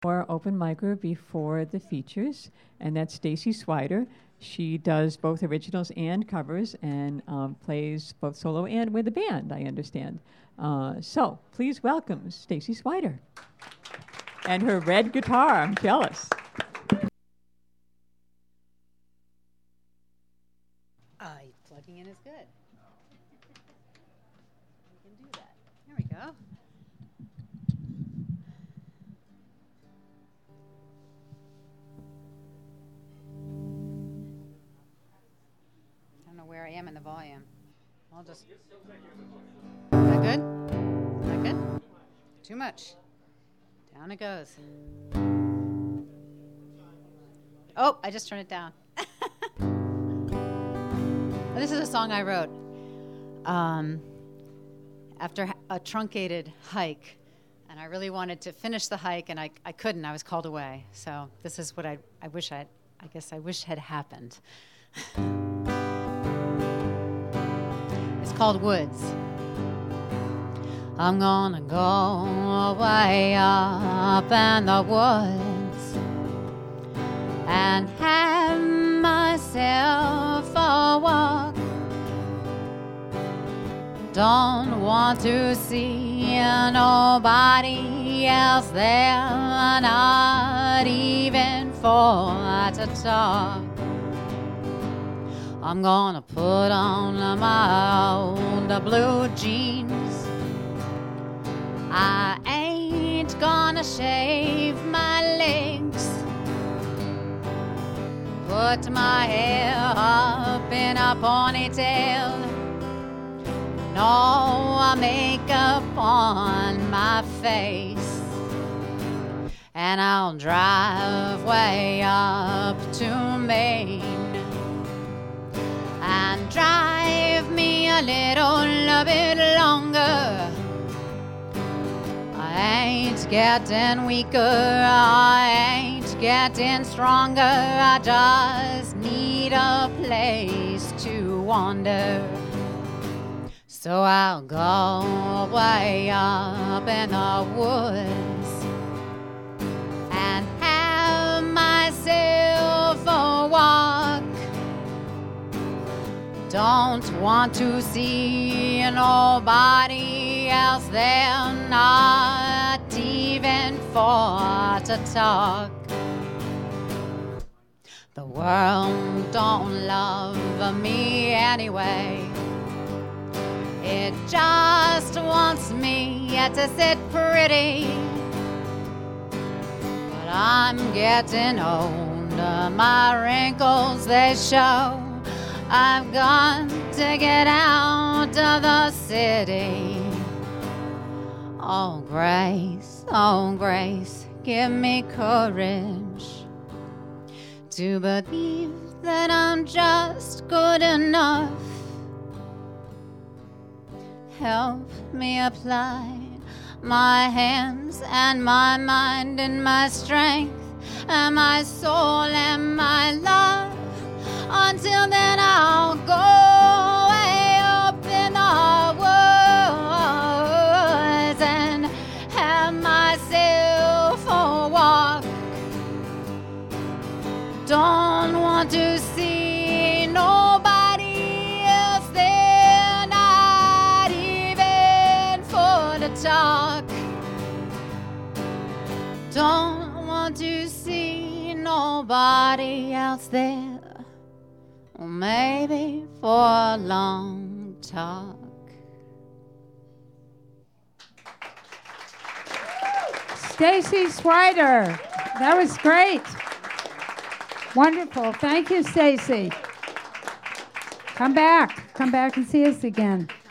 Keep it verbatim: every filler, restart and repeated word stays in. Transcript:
Or open micer before the features, and that's Stacy Swider. She does both originals and covers, and um, plays both solo and with a band, I understand. Uh, so please welcome Stacy Swider and her red guitar. I'm jealous. Uh, plugging in is good. We can do that. There we go. Where I am in the volume. I'll just. Is that good? Is that good? Too much. Down it goes. Oh, I just turned it down. This is a song I wrote um, after a truncated hike, and I really wanted to finish the hike, and I, I couldn't. I was called away. So this is what I I wish I I guess I wish had happened. It's called Woods. I'm gonna go way up in the woods and have myself a walk. Don't want to see nobody else there, not even for to talk. I'm gonna put on my old blue jeans. I ain't gonna shave my legs. Put my hair up in a ponytail. No makeup on my face. And I'll drive way up to Maine and drive me a little a bit longer. I ain't getting weaker, I ain't getting stronger. I just need a place to wander. So I'll go way up in the woods and have myself a walk. Don't want to see nobody else there, not even for to talk. The world don't love me anyway. It just wants me to sit pretty. But I'm getting older, my wrinkles they show. I've got to get out of the city. Oh, Grace, oh, Grace, give me courage to believe that I'm just good enough. Help me apply my hands and my mind and my strength and my soul and my love. Until then I'll go way up in the woods and have myself a walk. Don't want to see nobody else there, not even for the talk. Don't want to see nobody else there. Or maybe for a long talk. Stacy Swider, that was great. Wonderful. Thank you, Stacy. Come back. Come back and see us again.